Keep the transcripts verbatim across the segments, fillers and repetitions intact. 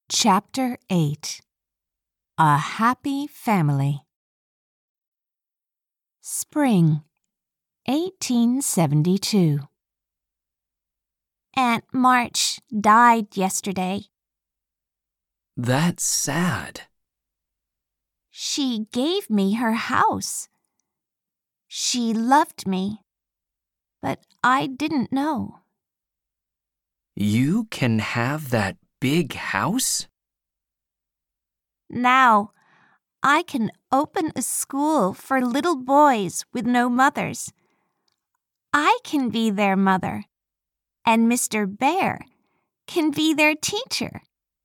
Chapter eight. A Happy Family. Spring, eighteen seventy-two. Aunt March died yesterday. That's sad. She gave me her house. She loved me, but I didn't know. You can have that big house? Now, I can open a school for little boys with no mothers. I can be their mother, and Mister Bear can be their teacher.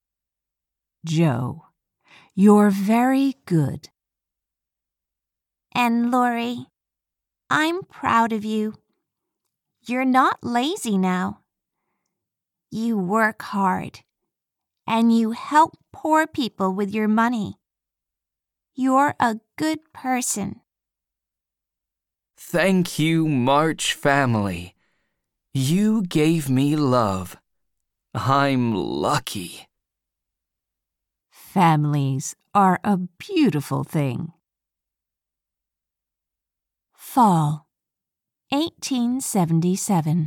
Joe, you're very good. And Lori, I'm proud of you. You're not lazy now. You work hard, and you help poor people with your money. You're a good person. Thank you, March family. You gave me love. I'm lucky. Families are a beautiful thing. Fall, eighteen seventy-seven.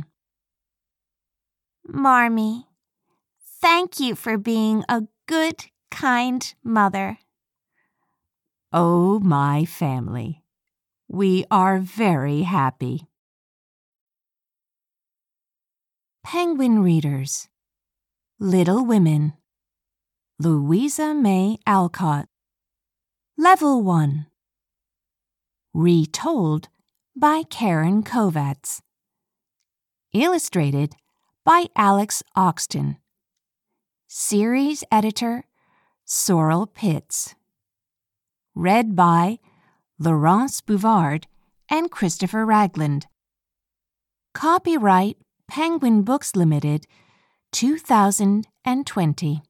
Marmee, thank you for being a good, kind mother. Oh, my family, we are very happy. Penguin Readers. Little Women. Louisa May Alcott. Level one. Retold by Karen Kovatz. Illustrated by Alex Oxton. Series Editor Sorrel Pitts. Read by Laurence Bouvard and Christopher Ragland. Copyright Penguin Books Limited, two thousand twenty.